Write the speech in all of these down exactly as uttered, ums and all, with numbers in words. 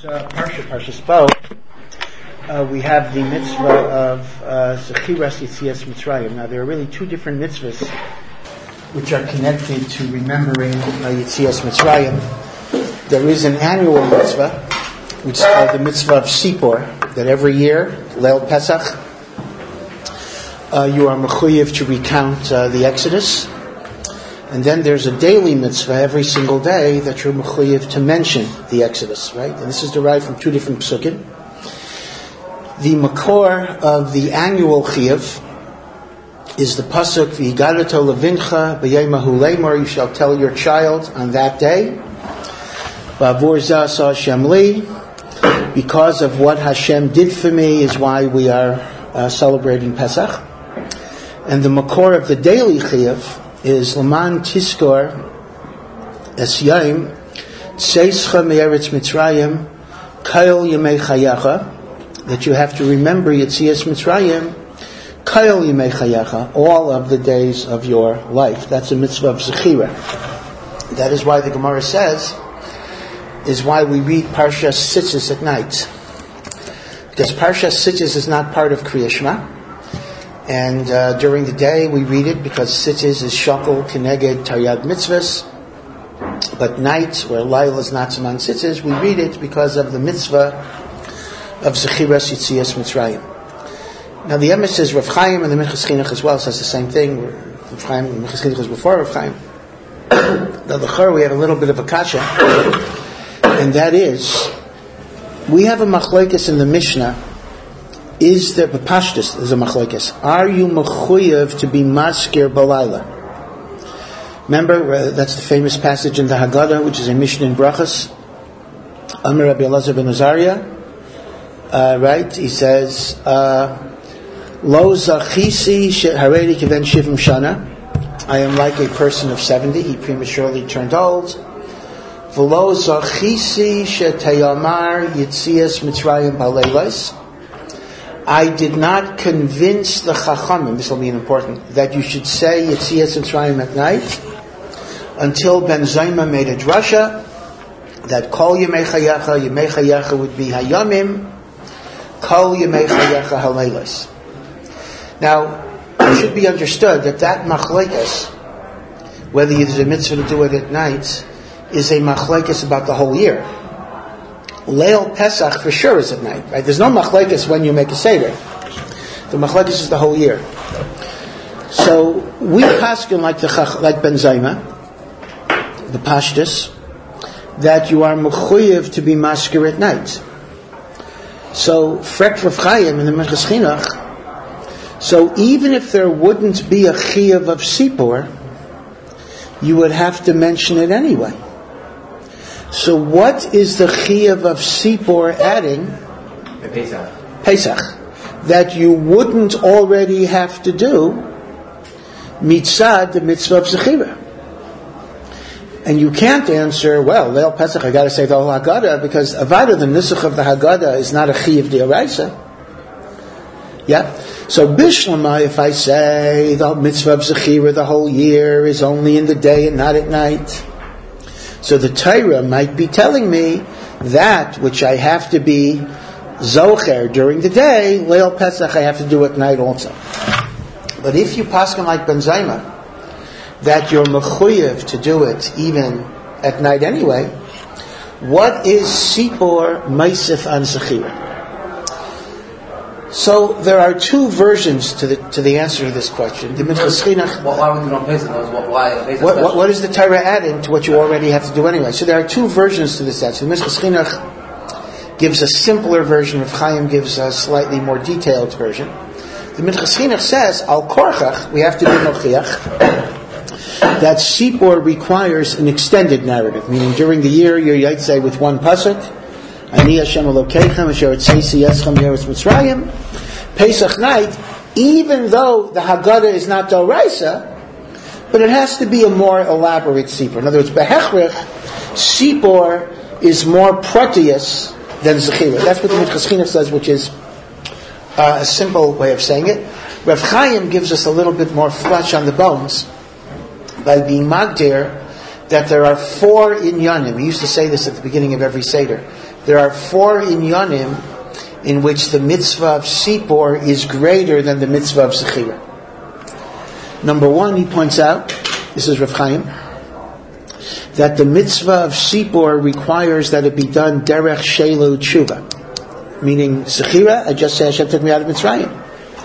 uh, Parsha, Parsha Bo, uh, we have the mitzvah of uh, Zechiras Yetzias Mitzrayim. Now, there are really two different mitzvahs which are connected to remembering uh, Yetzias Mitzrayim. There is an annual mitzvah, which is called the mitzvah of Sipor, that every year, Leil Pesach, uh, you are mechuyev to recount uh, the Exodus. And then there's a daily mitzvah every single day that you're mechuyev to mention the Exodus, right? And this is derived from two different psukim. The makor of the annual chiyuv is the pasuk v'higadato levincha b'yemahu lemor, you shall tell your child on that day, ba'avur zeh asa Hashem li, because of what Hashem did for me is why we are uh, celebrating Pesach. And the makor of the daily chiyuv is Laman Tiskor Es Yaim Tseischa Me'eretz Mitzrayim Kail Yemei Chayacha, that you have to remember Yetzias Mitzrayim Kail Yemei Chayacha, all of the days of your life. That's a mitzvah of Zechira. That is why the Gemara says, is why we read Parshas Tzitzis at night. Because Parshas Tzitzis is not part of Kriya Shema. And uh, during the day we read it because Tzitzis is Shakol Keneged Taryag Mitzvahs. But night, where Laila is not Saman Tzitzis, we read it because of the mitzvah of Zechiras Yetzias Mitzrayim. Now the Emes says Rav Chaim, and the Minchas Chinuch as well says the same thing. Rav Chaim, the Minchas Chinuch was before Rav Chaim. Now the Chor, we have a little bit of a kasha, and that is, we have a machlokes in the Mishnah. Is there b'pashtus? There's a machlokes. Are you mechuyev to be maskir balayla? Remember, uh, that's the famous passage in the Haggadah, which is a Mishnah in Brachas. Amar Rabbi Elazar ben Azariah, uh, right? He says, "Lo zachisi haredi kiven shivim shana." I am like a person of seventy. He prematurely turned old. V'lo zachisi shetayamar yitzias mitzrayim baleilas. I did not convince the Chachamim, this will be important, that you should say Yetzias Mitzrayim at night, until Ben Zayma made a drasha, that Kol Yemei Chayacha, Yemei Chayacha would be Hayamim, Kol Yemei Chayacha Haleilas. Now, it should be understood that that machlekes, whether there's a mitzvah to do it at night, is a machlekes about the whole year. Leil Pesach for sure is at night, right? There's no machlekes when you make a seder. The machlekes is the whole year. So we paskin like the like Ben Zayma, the pashtus, that you are mechuyev to be maskir at night. So frek Rav Chaim in the Minchas Chinuch. So even if there wouldn't be a chiyuv of Sipor, you would have to mention it anyway. So what is the chiyuv of Sipor adding? Pesach. Pesach. That you wouldn't already have to do mitzad, the mitzvah of Zechira. And you can't answer, well, Leil Pesach, I got to say the whole Haggadah, because Avada, the Nisuch of the Haggadah, is not a chiyuv d'oraisa. Yeah? So Bishlama, if I say the mitzvah of Zechira the whole year is only in the day and not at night, so the Torah might be telling me that which I have to be zocher during the day, Leil Pesach I have to do at night also. But if you paskin like Ben Zayma, that you're mechuyev to do it even at night anyway, what is Sipor Meisif an Zechira? So there are two versions to the to the answer to this question. The Minchas Chinuch. Why would you not Pesach? Why? What, what, what is the Torah adding to what you already have to do anyway? So there are two versions to this answer. The Minchas Chinuch gives a simpler version. Rav Chaim gives a slightly more detailed version. The Minchas Chinuch says, Al Korchach, we have to be Mochiach, that Sipor requires an extended narrative, meaning during the year you're Yaitse with one pasuk, Ani Hashem Elokeichem Asher Tzeisi Yeschem Yeretz Mitzrayim. Pesach night, even though the Haggadah is not d'oraisa, but it has to be a more elaborate Sipor. In other words, Behechrech, Sipor is more proteus than Zechira. That's what the Minchas Chinuch says, which is uh, a simple way of saying it. Rav Chaim gives us a little bit more flesh on the bones by being magdir that there are four inyanim. We used to say this at the beginning of every Seder. there are four inyanim in which the mitzvah of Sipor is greater than the mitzvah of Zechira. Number one, he points out, this is Rav Chaim, that the mitzvah of Sipor requires that it be done derech shelu tshuva. Meaning, Zechira, I just say Hashem took me out of Mitzrayim.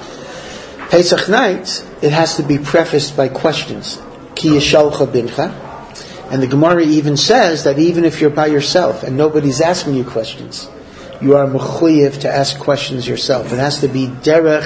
Pesach night, it has to be prefaced by questions. Ki yishalcha bincha. And the Gemara even says that even if you're by yourself and nobody's asking you questions, you are mechuyev to ask questions yourself. It has to be derech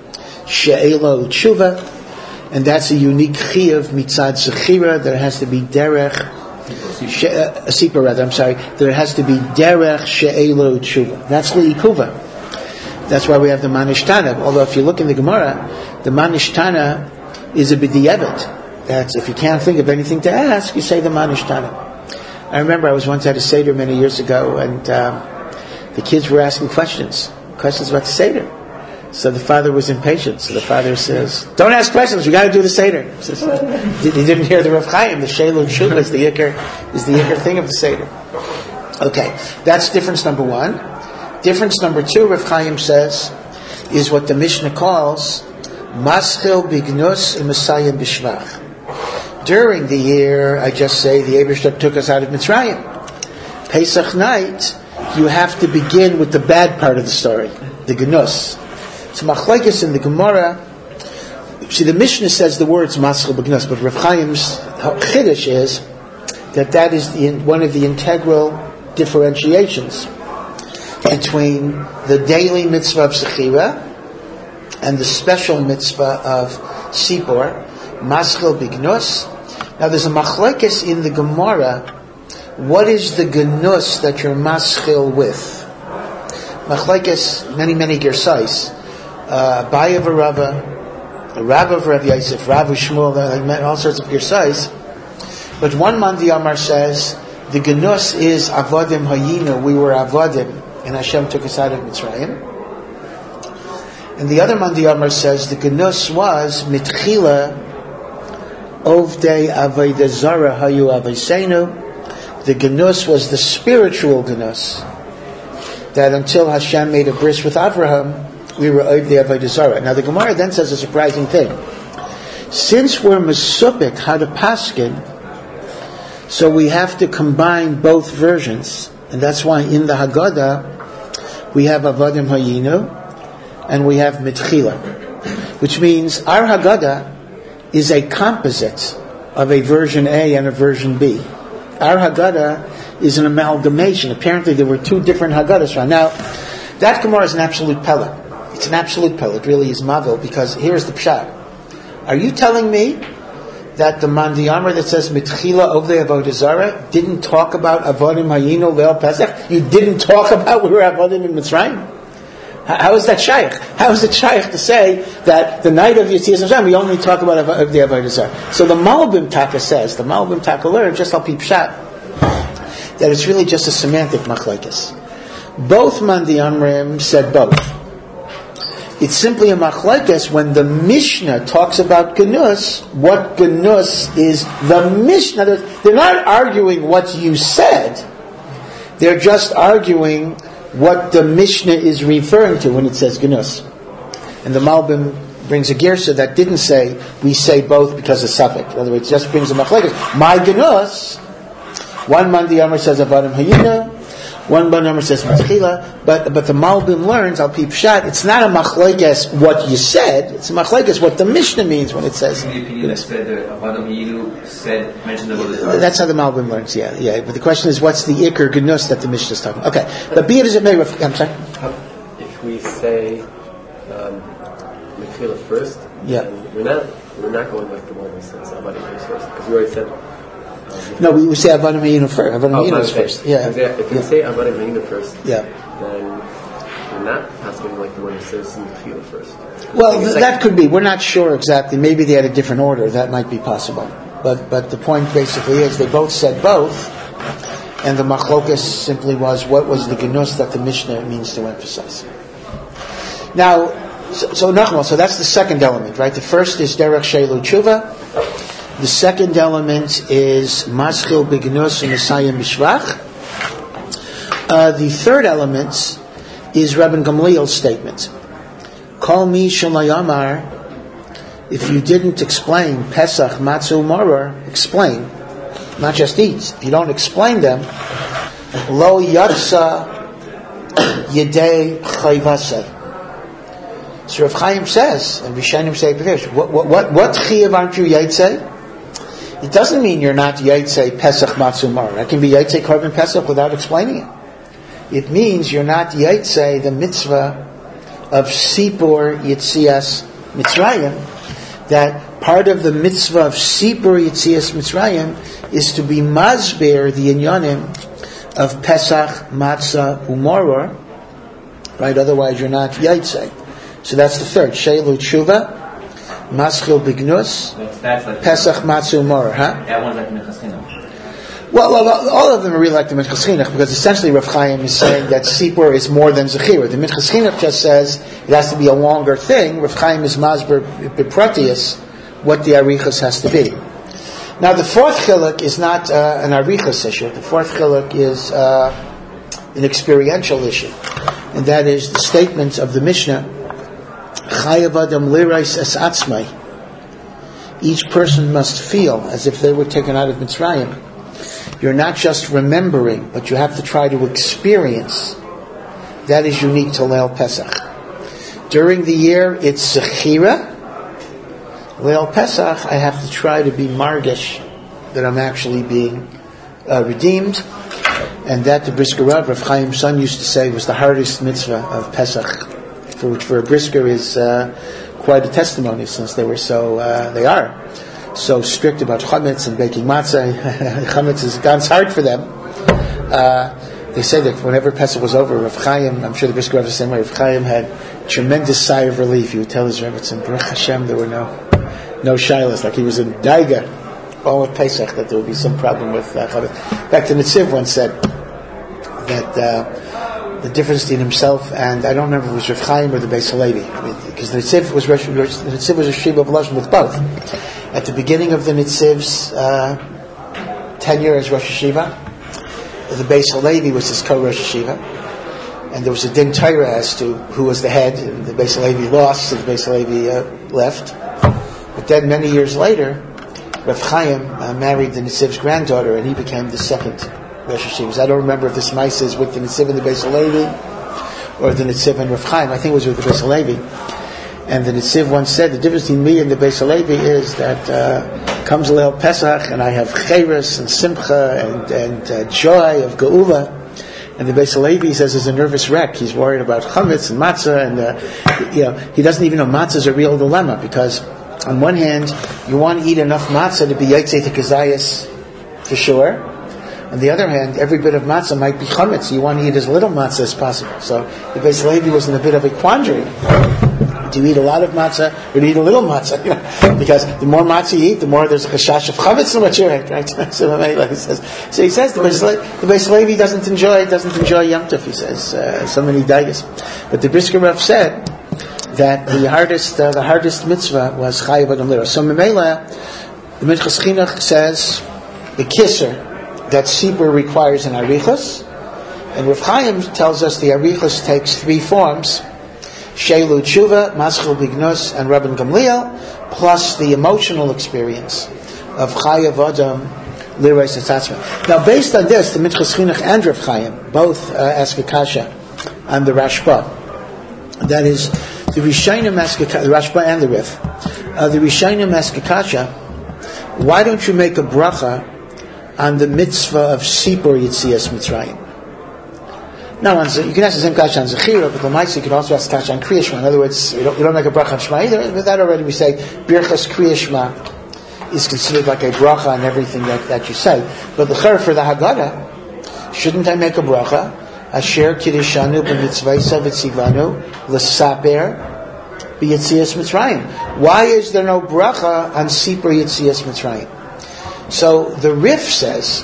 she'elo tshuva, and that's a unique chiyuv mitzad zechira, that it has to be derech she, uh, sipor rather, I'm sorry, that it has to be derech she'elo tshuva. That's li'ikuva. That's why we have the manishtana. Although if you look in the Gemara, the manishtana is a b'di'evet. That's if you can't think of anything to ask, you say the manishtana. I remember I was once at a seder many years ago, and um, the kids were asking questions, questions about the seder. So the father was impatient. So the father says, "Don't ask questions. We got to do the seder." He, says, he didn't hear the Rav Chaim. The shelu tshuva is the ikar is the ikar thing of the seder. Okay, that's difference number one. Difference number two, Rav Chaim says, is what the Mishnah calls maschil bignus u'mesayim b'shvach. During the year, I just say, the Eibishter took us out of Mitzrayim. Pesach night, you have to begin with the bad part of the story, the Gnus. It's machlekes in the Gemara. See, the Mishnah says the words maschil b'gnus, but Rav Chaim's chiddush is that that is the, one of the integral differentiations between the daily mitzvah of Zechira and the special mitzvah of Sipor, maschil b'gnus. Now there's a machlekes in the Gemara. What is the gnus that you're maschil with? Machlekes, many, many gersais. Uh, Abaye of Rava, a Rav of Rav Yosef, Rav Shmuel, all sorts of gersais. But one Mandi Amar says, the gnus is avodim hayinu, we were avodim, and Hashem took us out of Mitzrayim. And the other Mandi Amar says, the gnus was mitchila Ovdei Avodah Zara Hayu Avosenu. The Gnus was the spiritual Gnus. That until Hashem made a bris with Avraham, we were Ovdei Avodah Zara. Now the Gemara then says a surprising thing. Since we're Mesupik, how to paskin, so we have to combine both versions. And that's why in the Haggadah, we have Avodim Hayinu, and we have Mitchila. Which means our Haggadah is a composite of a version A and a version B. Our Haggadah is an amalgamation. Apparently there were two different Haggadahs. Now, that Gemara is an absolute pella. It's an absolute pella. It really is Mavil, because here's the pshat. Are you telling me that the Mandi Amar that says Mitchila Ovdei Avodah Zara didn't talk about Avodim Hayinu Leil Pesach? You didn't talk about we were Avodim in Mitzrayim? How is that shaykh? How is it shaykh to say that the night of Yetzias Mitzrayim we only talk about the Avodah Zarah? So the Malbim Taka says, the Malbim Taka learned, just al pi pshat, that it's really just a semantic machlekes. Both Mandi Amrim said both. It's simply a machlekes when the Mishnah talks about Gnus. What Gnus is the Mishnah? They're not arguing what you said. They're just arguing what the Mishnah is referring to when it says Gnus. And the Malbim brings a gersa that didn't say, we say both because of suffix. In other words, it just brings a machlekes. My Gnus, one Mandi Amar says Avodim Hayinu, one Mandi Amar says Matchila, but but the Malbim learns, Al Pi Pshat, it's not a machlekes what you said, it's a machlekes what the Mishnah means when it says Gnus. Said, mentioned the That's how the Malbim learns, yeah, yeah. But the question is, what's the Iker Gnus that the Mishnah is talking about? Okay, but be it as it may, I'm sorry. If we say um, Mitchila first, yeah, we're not we're not going like the one that says Avodim Hayinu first, because we already said. Um, no, we, we say Avodim Hayinu first. Avodim oh, Hayinu first. Yeah. If we yeah. say Avodim Hayinu first, yeah, then we're not asking like the one that says Mitchila first. Well, th- like, that could be. We're not sure exactly. Maybe they had a different order. That might be possible. But but the point basically is they both said both, and the machlokas simply was what was the gnus that the Mishnah means to emphasize. Now, so, so Nachmal, so that's the second element, right? The first is derech shelu tshuva. The second element is maschil b'gnus u'nesayim b'shvach. Uh, the third element is Rabban Gamliel's statement. Kol mi shemayamar, if you didn't explain Pesach, Matzah, Maror, explain, not just eat. If you don't explain them, Lo Yatsa Yedei Chayvasei. So Rav Chaim says, and Rishonim say, what what what what Chiyav aren't you Yaitse? It doesn't mean you're not Yaitse Pesach, Matzah, Maror. I can be Yaitse Korban Pesach without explaining it. It means you're not Yaitse the mitzvah of Sipur Yitzias Mitzrayim. That part of the mitzvah of Sipur Yitzias Mitzrayim is to be Mazber the inyanim of Pesach, Matzah, Umoror, right? Otherwise, you're not Yaitse. So that's the third. Sheilu Tshuva, Maschil Bignus, like Pesach, Matzah, Umoror. Huh? That one's like Minchas Chinuch. Well, well, all of them are really like the Minchas Chinuch, because essentially Rav Chaim is saying that Sipur is more than Zechira. The Minchas Chinuch just says it has to be a longer thing. Rav Chaim is Masber Bipratius, what the Arichas has to be. Now, the fourth chiluk is not uh, an Arichas issue. The fourth chiluk is uh, an experiential issue. And that is the statement of the Mishnah, Chayav Adam Lirais Es Atzmai. Each person must feel as if they were taken out of Mitzrayim. You're not just remembering, but you have to try to experience. That is unique to Leil Pesach. During the year, it's Zechira. Leil Pesach, I have to try to be margish that I'm actually being uh, redeemed, and that the Brisker Rav, Rav Chaim's son, used to say was the hardest mitzvah of Pesach, for which for a Brisker is uh, quite a testimony, since they were so uh, they are so strict about chametz and baking matzah. Chametz is God's hard for them. Uh, they say that whenever Pesach was over, Rav Chaim, I'm sure the Brisker Rav is the same way, Rav Chaim had tremendous sigh of relief. He would tell his Rebbetzin, Baruch Hashem, there were no no shilas, like he was in Daiga, all of Pesach, that there would be some problem with uh, chametz. In fact, the Netziv once said that uh, the difference between himself and, I don't remember if it was Rav Chaim or the Beis Halevi, I mean, because the Netziv was the Netziv was a Shiva of Lashon with both. At the beginning of the Netziv's uh, tenure as Rosh Hashiva, the Beis Halevi was his co-Rosh Hashiva, and there was a din Torah as to who was the head, and the Beis Halevi lost, so the Beis Halevi uh, left. But then many years later, Rav Chaim uh, married the Netziv's granddaughter, and he became the second Rosh Hashiva. I don't remember if this mice is with the Netziv and the Beis Halevi, or the Netziv and Rav Chaim. I think it was with the Beis Halevi. And the Netziv once said, the difference between me and the Beis Halevi is that uh, comes Leil Pesach, and I have Cheres and Simcha and, and uh, joy of Geula. And the Beis Halevi says he's a nervous wreck. He's worried about chametz and matzah, and uh, you know he doesn't even know matzah is a real dilemma, because on one hand you want to eat enough matzah to be yaitze to kazayas for sure. On the other hand, every bit of matzah might be chametz. You want to eat as little matzah as possible. So the Beis Halevi was in a bit of a quandary. Do you eat a lot of matzah or do you eat a little matzah? You know, because the more matzah you eat, the more there's a chashash of chametz in what you're eating, right? So he says, so he says the Beis Halevi doesn't enjoy doesn't enjoy Yom Tov. He says uh, so many daigas, but the Brisker Rav said that the hardest uh, the hardest mitzvah was chayav adam lira. So Memela, the Minchas Chinuch says the kisser that Sipur requires an arichos, and Rav Chaim tells us the arichos takes three forms. Sheilu Tshuva, Maschil Bignus, and Rabban Gamliel, plus the emotional experience of Chayav Adam Lirais Esatzma. Now, based on this, the Minchas Chinuch and Rav Chaim both uh, ask a kasha on the Rashba. That is, the Rishonim ask a kasha, the Rashba and the Rif. Uh, the Rishonim ask a kasha, why don't you make a bracha on the mitzvah of Sipur Yitzias Mitzrayim? Now, you can ask the same kasha on Zechira, but the Maisi you can also ask kasha on Kriya Shema. In other words, you don't, you don't make a bracha on Shema either. With that already we say, Birchas Kriya Shema is considered like a bracha on everything that, that you say. But the chayr for the Haggadah, shouldn't I make a bracha? Asher Kiddishanu b'mitzvaysa v'tzivanu l'saper b'yitzias Mitzrayim. Why is there no bracha on Sipur Yitzias Mitzrayim? So the Rif says,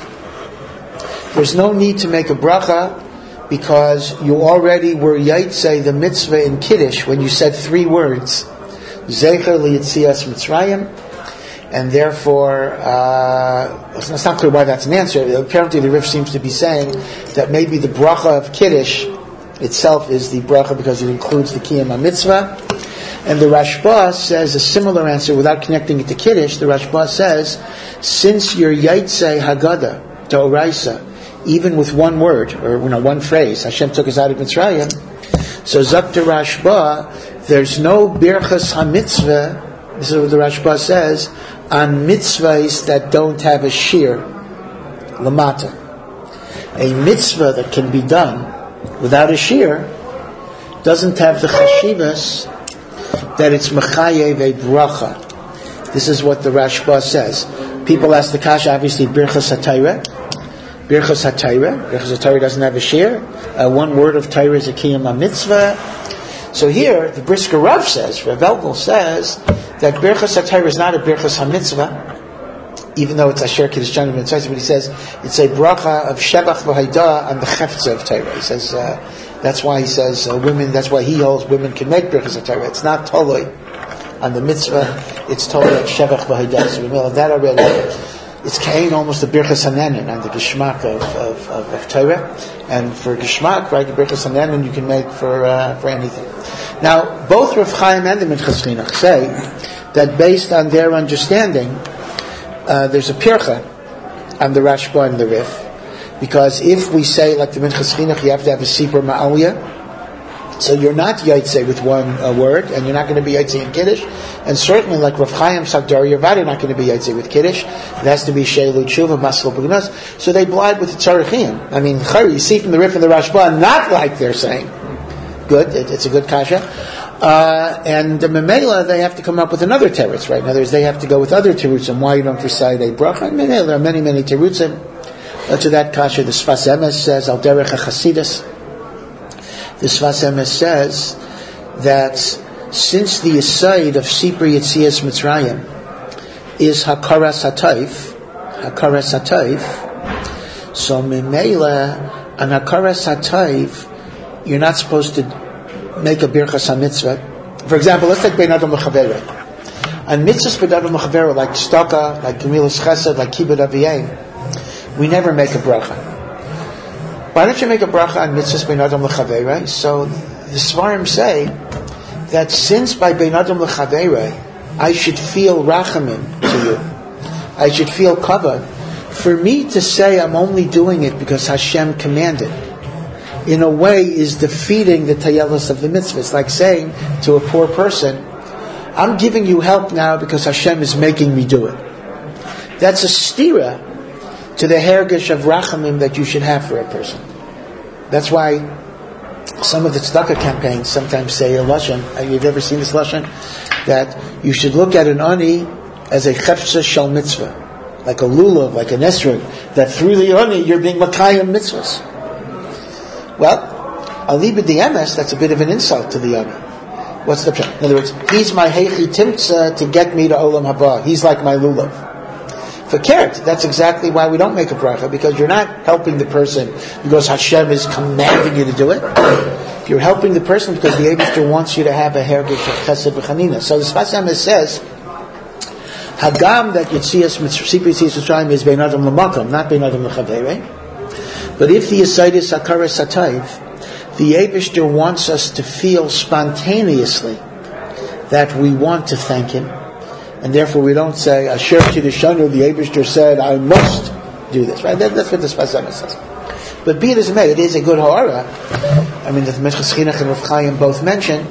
there's no need to make a bracha, because you already were yaitze the mitzvah in Kiddush when you said three words, Zecher liyitzias Mitzrayim, and therefore uh, it's not clear why that's an answer. Apparently the Rif seems to be saying that maybe the bracha of Kiddush itself is the bracha because it includes the Kiyam HaMitzvah. And the Rashba says a similar answer without connecting it to Kiddush. The Rashba says, since your Yaitse Haggadah, D'Oraisa, even with one word, or you know, one phrase, Hashem took us out of Mitzrayim, so Zakta Rashba, there's no Birchas HaMitzvah, this is what the Rashba says, on mitzvahs that don't have a shir, lamata. A mitzvah that can be done without a shir doesn't have the chashivas that it's mechayev a bracha. This is what the Rashba says. People ask the kasha, obviously, Birchas HaTorah. Birchas HaTorah. Birchas HaTorah doesn't have a shir. Uh, one word of Torah is a kiyam HaMitzvah. So here, the Brisker Rav says, Rav Elgel says, that Birchas HaTorah is not a Birchas HaMitzvah, even though it's Asher Kiddush Shana Mitzvah, but he says it's a bracha of Shevach v'Haidah on the Chefza of Torah. He says uh, that's why he says uh, women. That's why he holds women can make Birchas HaTorah. It's not totally on the mitzvah; it's totally like Shevach v'Haidah. So we know that already. It's kain almost the Birchas Hanenin on the Geshmak of, of, of, of Torah, and for Geshmak, right, the Birchas Hanenin you can make for uh, for anything. Now, both Rav Chaim and the Minchas Chinuch say that based on their understanding, uh, there's a pircha on the Rashba and the Rif, because if we say like the Minchas Chinuch, you have to have a Sipur Ma'aliyah, so you're not Yaitse with one uh, word, and you're not going to be Yaitse in Kiddush, and certainly like Rav Chaim Sagdar Yervad, you're not going to be Yaitse with Kiddush. It has to be Sheilu Tshuva, Masal B'Gnos. So they blind with the Tzarechim. I mean, you see from the Rif and the Rashba, not like they're saying. Good, it, it's a good kasha. Uh, and the Memela, they have to come up with another teretz, right? In other words, they have to go with other terutzim. Why you don't recite a bracha? And there are many, many terutzim. Uh, to that kasha, the Sfas Emes says, Al Derech HaChasidus. The Sfas Emes says that since the aside of Sipur Yetzias Mitzrayim is Hakaras HaTayf, Hakaras HaTayf, so Memela, an Hakaras HaTayf, you're not supposed to make a Birchas HaMitzvah. For example, let's take Bein Adam L'Chavera. On mitzvahs Bein Adam L'Chavera, like Tzedakah, like Gemilas Chesed, like Kibbud Aviyim, we never make a bracha. Why don't you make a bracha on mitzvahs Bein Adam L'Chavera? So the Svarim say that since by Bein Adam L'Chavera I should feel rachamim to you, I should feel kavod, for me to say I'm only doing it because Hashem commanded, in a way is defeating the tayelos of the mitzvah. It's like saying to a poor person, I'm giving you help now because Hashem is making me do it. That's a stira to the hergish of rachamim that you should have for a person. That's why some of the tzedakah campaigns sometimes say a lashon. You've ever seen this lashon? That you should look at an ani as a chefza shel mitzvah, like a lulav, like an esrog, that through the ani you're being makayim mitzvahs. Well, alibid the emes, that's a bit of an insult to the ani. What's the pshat? In other words, he's my heichi timtza to get me to olam haba. He's like my lulav. For keret, that's exactly why we don't make a bracha, because you're not helping the person because Hashem is commanding you to do it. You're helping the person because the Eibishter wants you to have a hergish of chesed v'chanina. So the Sfas Emes says, Hagam that Yetzias Sipur Yetzias Mitzrayim is Bein Adam L'Makom, not Bein Adam L'Chavei. But if the aside is Hakaras HaTayv, the Eibishter wants us to feel spontaneously that we want to thank Him, and therefore we don't say, Asher Kiddush Shana, the Eibishter said, I must do this. Right? That, that's what the Sfas Emes says. But be it as it may, it is a good ha'ara. I mean, the Minchas Chinuch and Rav Chaim both mention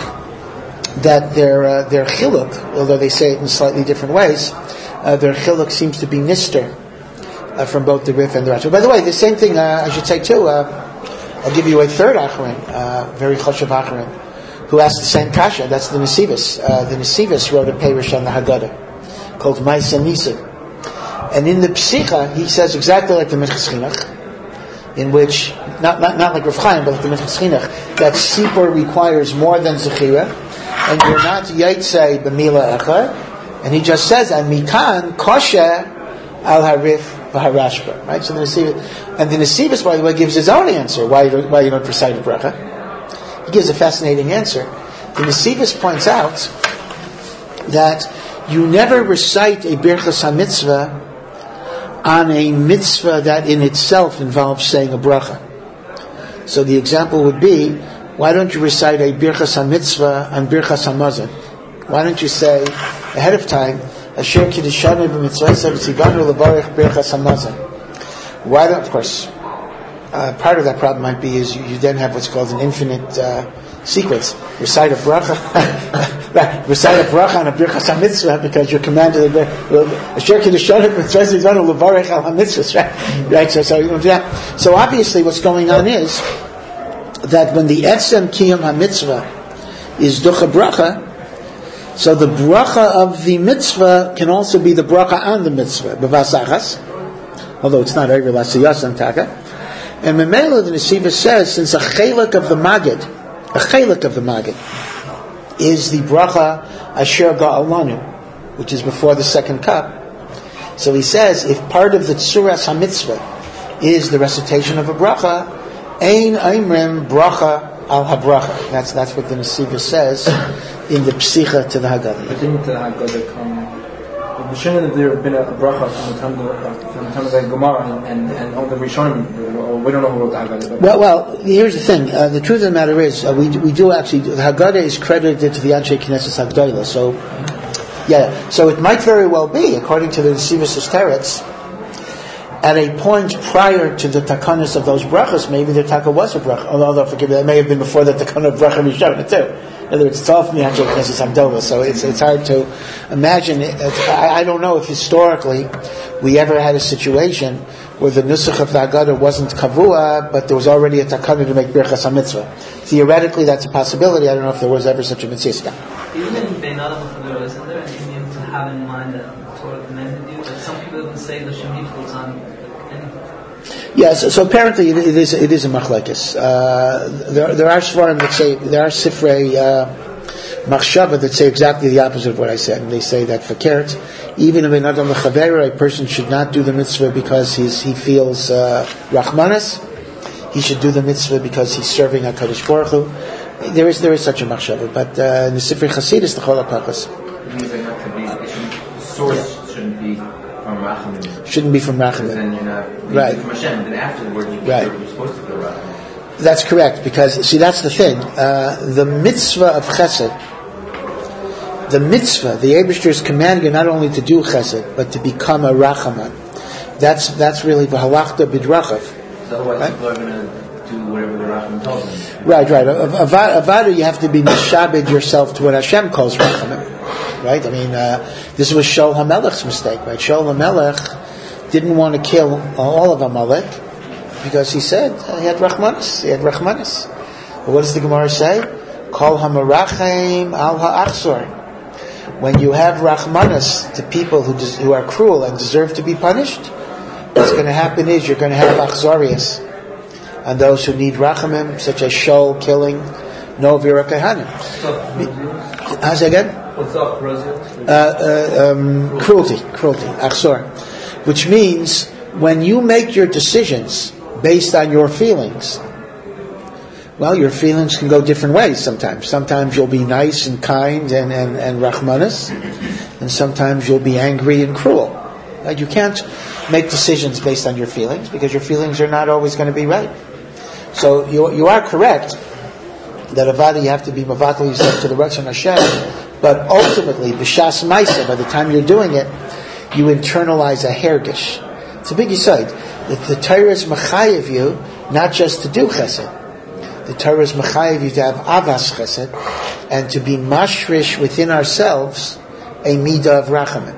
that their uh, their chiluk, although they say it in slightly different ways, uh, their chiluk seems to be nister uh, from both the Rif and the Rashba. By the way, the same thing uh, I should say too. Uh, I'll give you a third acharon, uh, very choshev acharon, who asked the same kasha. That's the Nesivos. Uh, the Nesivos wrote a peirush on the Haggadah called Ma'aseh Nisim, and in the Psicha he says exactly like the Minchas Chinuch, in which not not not like Rav Chaim, but like the Minchas Chinuch, that Sipur requires more than Zechira, and you're not Yaitse b'mila echad, and he just says, and mikan kosher al harif v'harashba, right? So the Nesivos, and the Nesivos, by the way, gives his own answer why you don't, why you don't recite a bracha. He gives a fascinating answer. The Nesivos points out that you never recite a Birchas HaMitzvah on a mitzvah that in itself involves saying a bracha. So the example would be, why don't you recite a Birchas HaMitzvah on Birchas HaMazon? Why don't you say ahead of time, Asher Kiddishanu b'mitzvah v'tzivanu levarech Birchas HaMazon? Why don't, of course, uh, part of that problem might be is you, you then have what's called an infinite uh, sequence. Recite a bracha, recite a bracha on a Birchas HaMitzvah because you're commanded to Asher Kiddishanu b'mitzvah v'tzivanu levarech al HaMitzvah, right? Right. So, so, yeah. so obviously, what's going on is that when the etzem kiyum HaMitzvah is ducha bracha, so the bracha of the mitzvah can also be the bracha on the mitzvah, b'vasachas, although it's not over l'asiyas taka. And Memela, the Nesiva says, since a chelik of the magid, a chelik of the magid, is the bracha asher ga'alanu, which is before the second cup. So he says, if part of the tzuras ha-mitzvah is the recitation of a bracha, ein aimrim bracha al ha-bracha. That's that's what the Nesiva says in the psicha to the Haggadah. But didn't the Haggadah come? Shouldn't have there been a bracha from the time of the, from the time of the Gemara and, and, and all the Rishonim? We don't know who wrote the Haggadah. Well, well, here's the thing. Uh, the truth of the matter is, uh, we we do actually. The Haggadah is credited to the Anshe Knesset Hagdolah. So, yeah. So it might very well be, according to the Nesivos Teretz, at a point prior to the takanas of those brachas, maybe the taka was a bracha. Although, forgive me, that may have been before the takana of bracha Rishonah too. In other words, it's all from the Anshe Knesset Hagdolah, so it's it's hard to imagine. It, I, I don't know if historically we ever had a situation where the nusach of the Haggadah wasn't kavua, but there was already a takana to make birchas hamitzvah. Theoretically, that's a possibility. I don't know if there was ever such a mitzvah. Even in Bein Adam Chavura, isn't there anything to have in mind that the Torah commanded you? Like some people even say the Shemit goes on. Yes, so, so apparently it, it is it is a machlekes. Uh, there there are svarim that say there are sifrei uh, machshava that say exactly the opposite of what I said. And they say that for keret, even if an adam lechavera, a person should not do the mitzvah because he's he feels uh, rachmanas. He should do the mitzvah because he's serving HaKadosh Baruch Hu. There is there is such a machshava, but uh, in the sifrei Chasidus the chol hapachas. It means like not to be. It shouldn't, the source yeah. shouldn't be from Rachamim. Shouldn't be from Rachamim. Then you're not right. From Hashem. Then afterwards you right. you're supposed to go Rachamim. That's correct, because see that's the thing. Uh, the mitzvah of Chesed, the mitzvah, the Eibishter is commanding you not only to do Chesed but to become a Rachaman. That's that's really v'halachta b'drachav. So otherwise right? people are going to do whatever the Rachamim tells them. Right, right. Avada, you have to be mishabed yourself to what Hashem calls Rachamim. Right? I mean, uh, this was Shaul HaMelech's mistake, right? Shaul HaMelech didn't want to kill all of Amalek because he said uh, he had Rachmanis. He had Rachmanis. But what does the Gemara say? Kol HaMerachem al HaAchzor. When you have Rachmanis to people who des- who are cruel and deserve to be punished, what's going to happen is you're going to have Achzorius. And those who need Rachamim, such as Shaul killing no Vira Kahanim. How's that again? What's up, uh, uh, um, Cruelty, cruelty, Achzor. Which means, when you make your decisions based on your feelings, well, your feelings can go different ways sometimes. Sometimes you'll be nice and kind and, and, and Rachmanis, and sometimes you'll be angry and cruel. Right? You can't make decisions based on your feelings, because your feelings are not always going to be right. So you you are correct that avada you have to be mavatal yourself to the Ratzon Hashem, but ultimately b'shas ma'aseh, by the time you're doing it, you internalize a hergish. It's a big aside. The, the Torah is mechayev you not just to do chesed. The Torah is mechayev you to have avas chesed and to be mashrish within ourselves a midah of rachamim.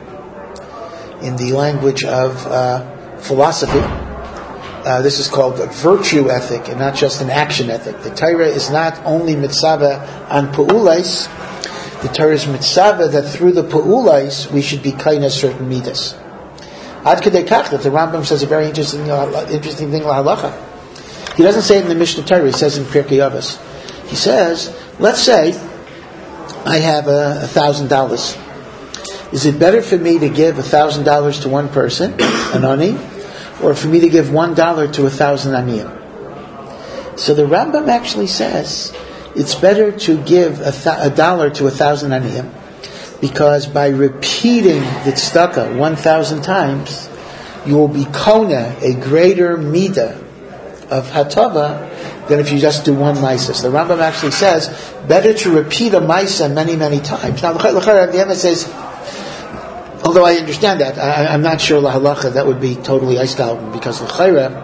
In the language of uh, philosophy, Uh, this is called a virtue ethic and not just an action ethic. The Torah is not only mitzvah on pu'ulais. The Torah is mitzvah that through the pu'ulais we should be kind of certain midas. Ad kedei kach that the Rambam says a very interesting uh, interesting thing lahalacha. He doesn't say it in the Mishnah Torah. He says in Pirkei Avos. He says, let's say I have a thousand dollars. Is it better for me to give a thousand dollars to one person, an ani, or for me to give one dollar to a thousand aniyim? So the Rambam actually says it's better to give a, th- a dollar to a thousand aniyim, because by repeating the tzedakah one thousand times, you will be kona a greater midah of hatava than if you just do one maisa. So the Rambam actually says, better to repeat a maisa many, many times. Now, the Emes says, although I understand that, I, I'm not sure la halacha that would be totally iced out, because l'chayra,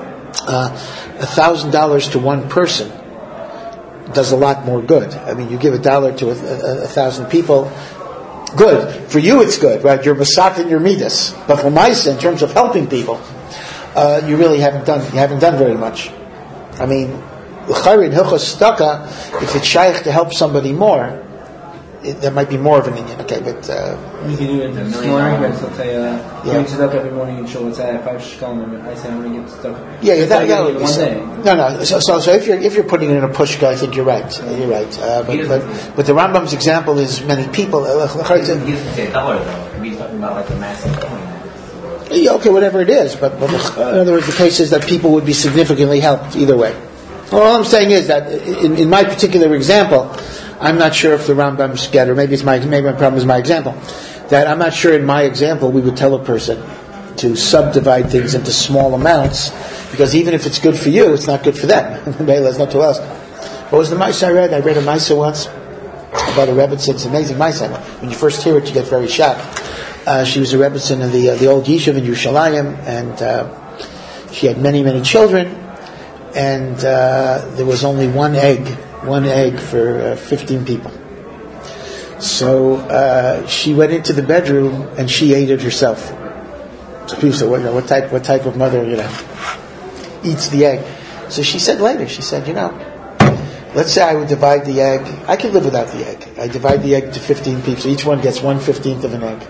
a thousand dollars to one person does a lot more good. I mean, you give a dollar to a, a, a thousand people, good. For you it's good, right? You're masat in your midas. But for maisa, in terms of helping people, uh, you really haven't done, you haven't done very much. I mean, l'chayra in hilchos tzedakah, if it's shaykh to help somebody more, it, there might be more of an Indian, okay, but uh, you can do it in small increments. Let's say, uh, yeah. you tzedakah every morning and show, let's say, five shkalim, I say I'm going to give tzedakah. Yeah, yeah, that, that would be one so, day. No, no. So, so, so if you're if you're putting it in a pushka, I think you're right. Uh, you're right. Uh, but, but but the Rambam's example is many people. Uh, he doesn't say dollar though. He's talking about like a massive coin. Yeah, okay, whatever it is. But, but in other words, the case is that people would be significantly helped either way. Well, all I'm saying is that in, in my particular example, I'm not sure if the Rambam's get, or maybe it's my maybe my problem is my example. That I'm not sure in my example we would tell a person to subdivide things into small amounts, because even if it's good for you, it's not good for them. It's not to us. What was the Maisa I read? I read a Maisa once about a Rebbetzin. It's an amazing Maisa. When you first hear it, you get very shocked. Uh, she was a Rebbetzin in the uh, the old Yishuv in Yerushalayim, and uh, she had many many children, and uh, there was only one egg, one egg for uh, fifteen people. So uh, she went into the bedroom and she ate it herself. So people said, "What, you know, what type? What type of mother, you know, eats the egg?" So she said later, she said, "You know, let's say I would divide the egg. I could live without the egg. I divide the egg to fifteen people. So each one gets one fifteenth of an egg.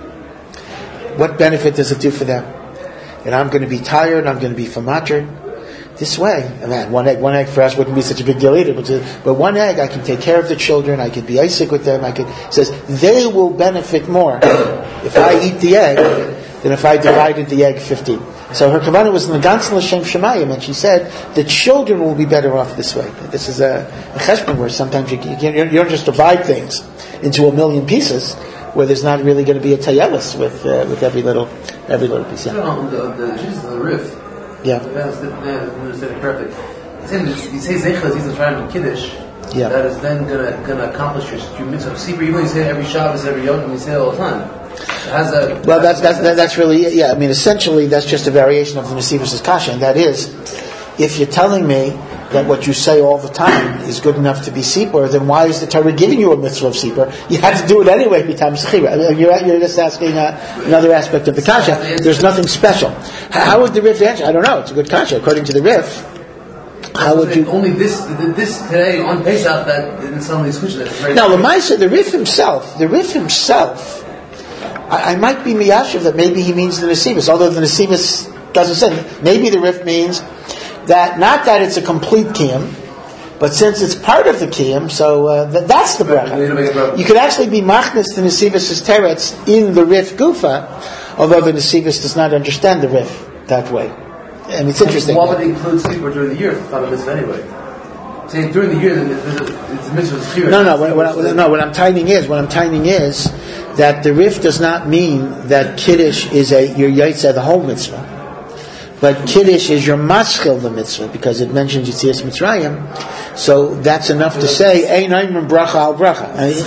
What benefit does it do for them? And I'm going to be tired. I'm going to be famatred. This way, man, one egg, one egg for us wouldn't be such a big deal either. But, but one egg, I can take care of the children. I could be Isaac with them. I could." It says they will benefit more if I eat the egg than if I divided the egg fifteen. So her kavanah was in the ganzen l'shem shemayim, and she said the children will be better off this way. This is a, a cheshbon where sometimes you, you, you don't just divide things into a million pieces, where there's not really going to be a tayelis with uh, with every little every little piece. Yeah. No, the the Jesus of the Rif. Yeah. That's the, understand it correctly. It's in this, you say zeichel is the tribe of Kiddush. Yeah. That is then gonna gonna accomplish your your mitzvah of Sibur. Even though you say it every Shabbos, every Yom, we say it all the time. It has a well, that's that's that, that's really yeah. I mean, essentially, that's just a variation of the Nesivos Kasha, and that is, if you're telling me that what you say all the time is good enough to be Sipur, then why is the Torah giving you a mitzvah of Sipur? You have to do it anyway every time Sechira. I mean, you're, you're just asking uh, another aspect of the Kasha. There's nothing special. How would the Rif answer? I don't know. It's a good Kasha. According to the Rif, how would you... Only this this today on Pesach that in some of these switches. Now, the Maisa, the Rif himself, the Rif himself, I, I might be miyashiv that maybe he means the Nesivos, although the Nesivos doesn't say. Maybe the Rif means that, not that it's a complete kiyum, but since it's part of the kiyum, so uh, th- that's the bracha. You could actually be machnis the Nesivos' teretz in the Rif gufa, although the Nesivos does not understand the Rif that way. And it's interesting. Why would they include Sibur during the year if it's not a mitzvah anyway? Saying during the year, it's a mitzvah of No, no, what, what I, no. What I'm timing is, what I'm timing is that the Rif does not mean that Kiddush is a your yaitza the whole mitzvah. But Kiddush is your maschil the mitzvah, because it mentions Yetzias Mitzrayim. So that's enough to say, Ein Ayman bracha al bracha.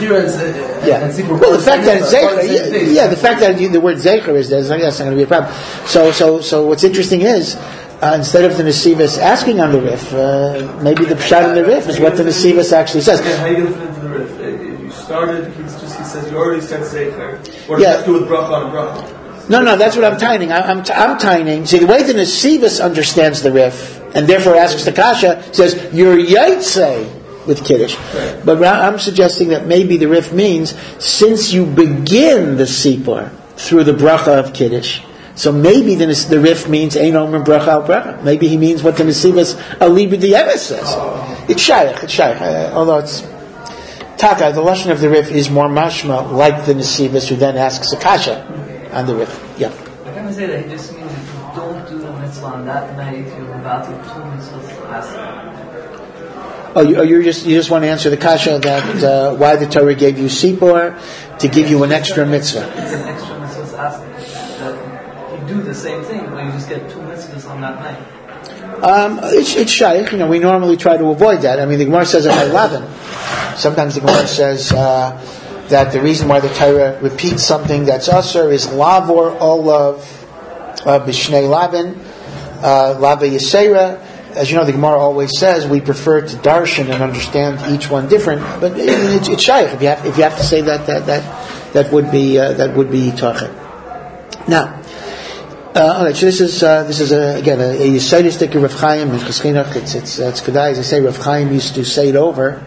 Yeah. Well, the fact that it's zecher, yeah, the fact that the word zecher is there, that's not going to be a problem. So, so, so what's interesting is, uh, instead of the Nesivos asking on the Rif, uh, maybe the pshat in the Rif is what the Nesivos actually says. Yeah, how are you going to fit into the Rif? If you started, he's just, he says you already said zecher. What does Yeah. that do with bracha on bracha? No, no, that's what I'm tining. I'm, t- I'm tining. See, the way the Nesivos understands the Rif, and therefore asks the Kasha, says, you're Yaitse with Kiddush. Right. But I'm suggesting that maybe the Rif means, since you begin the Sipur through the bracha of Kiddush, so maybe the, the Rif means, Ein Omer bracha al bracha. Maybe he means what the Nesivos Alibi D'Yemes says. Oh. It's Shaykh, it's Shaykh. Uh, although it's Taka, the Lashon of the Rif is more mashma, like the Nesivos, who then asks a Kasha on the Rif. Yeah. I can say that he just means if you don't do the mitzvah on that night, you're about to do two mitzvahs last night. Oh, you, oh, you just you just want to answer the kasha that uh, why the Torah gave you Sipor to give you an extra mitzvah. It's an extra mitzvah. It's asking that you do the same thing, but you just get two mitzvahs on that night. Um, it's it's shaykh. You know, we normally try to avoid that. I mean, the Gemara says at eleven. Sometimes the Gemara says uh, that the reason why the Torah repeats something that's usher is lavor olav b'shnei lavin lava yisera. As you know, the Gemara always says we prefer to darshan and understand each one different. But it's, it's shaykh. If you have if you have to say that that that that would be uh, that would be tachir. Now. Uh, all right, so this is uh, this is a, again a Yisayistik Rav Chaim and Cheschinuch. It's it's it's kedai, as I say. Rav Chaim used to say it over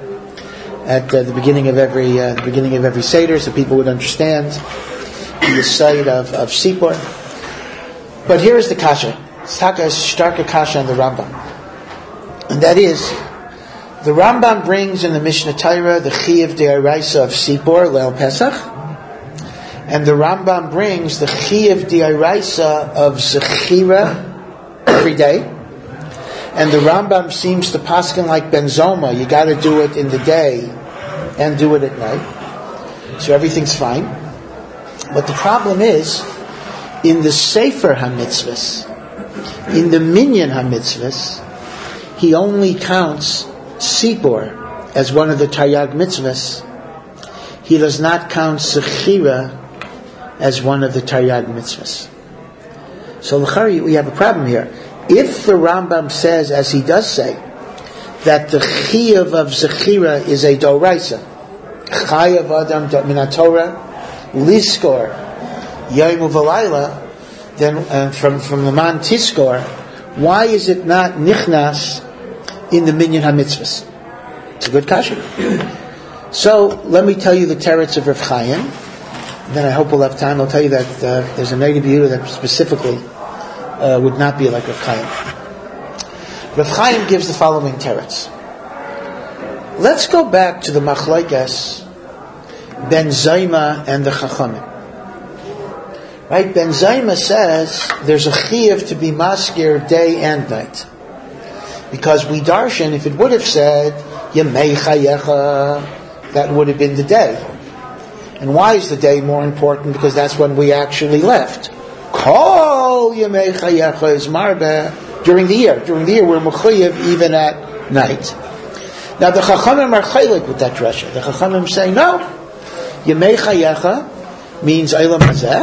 at uh, the beginning of every uh, the beginning of every seder, so people would understand the Yisayid of of Sipor. But here is the kasha. It's taka starka kasha on the Rambam, and that is the Rambam brings in the Mishnah Torah the Chiyuv De'araisa of Sipor Leil Pesach. And the Rambam brings the Chiyuv D'Oraisa of Zechira every day. And the Rambam seems to paskin like Benzoma. You got to do it in the day and do it at night. So everything's fine. But the problem is, in the Sefer HaMitzvahs, in the Minyan HaMitzvahs, he only counts Sipor as one of the Taryag Mitzvahs. He does not count Zechira as one of the Taryag mitzvahs. So l'chari, we have a problem here. If the Rambam says, as he does say, that the chiyuv of Zechira is a doraisa, chayav adam min Torah, liskor, yom u'valayla, then uh, from from the man tiskor, why is it not nichnas in the minyan hamitzvahs? It's a good kasha. So let me tell you the teretz of Rav Chaim. Then I hope we'll have time. I'll tell you that uh, there's a Neighbor Yehuda that specifically uh, would not be like Rav Chaim. Rav Chaim gives the following teretz. Let's go back to the machlokes Ben Zayma and the Chachamim. Right? Ben Zayma says there's a chiyuv to be maskir day and night. Because we darshan, if it would have said Yemei Chayecha, that would have been the day. And why is the day more important? Because that's when we actually left. Kol Yemei Chayecha is marbe during the year. During the year we're mechuyev even at night. Now the Chachamim are chaylik with that drasha. The Chachamim say no. Yemei Chayecha means Eilam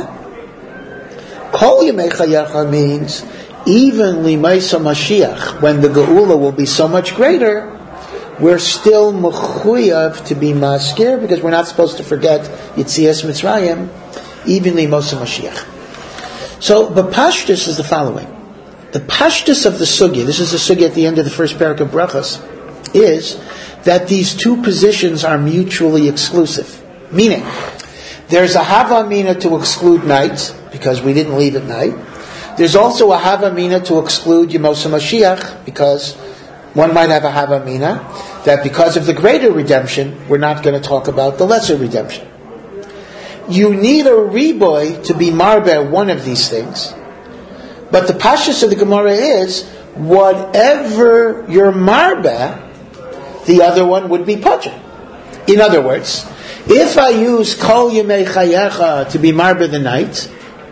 Hazeh. Kol Yemei Chayecha means even Limaisa Mashiach, when the Geula will be so much greater, we're still mechuyav to be maskir because we're not supposed to forget Yitzias Mitzrayim, even Limaisa Mashiach. So the pashtus is the following: the pashtus of the sugya. This is the sugya at the end of the first parak of brachas. Is that these two positions are mutually exclusive. Meaning, there's a hava mina to exclude night because we didn't leave at night. There's also a hava mina to exclude Yemosha Mashiach because one might have a hava mina that because of the greater redemption, we're not going to talk about the lesser redemption. You need a riboy to be marbe one of these things, but the pashtus of the Gemara is whatever your marbe, the other one would be patur. In other words, if I use kol yemei chayecha to be marbe the night,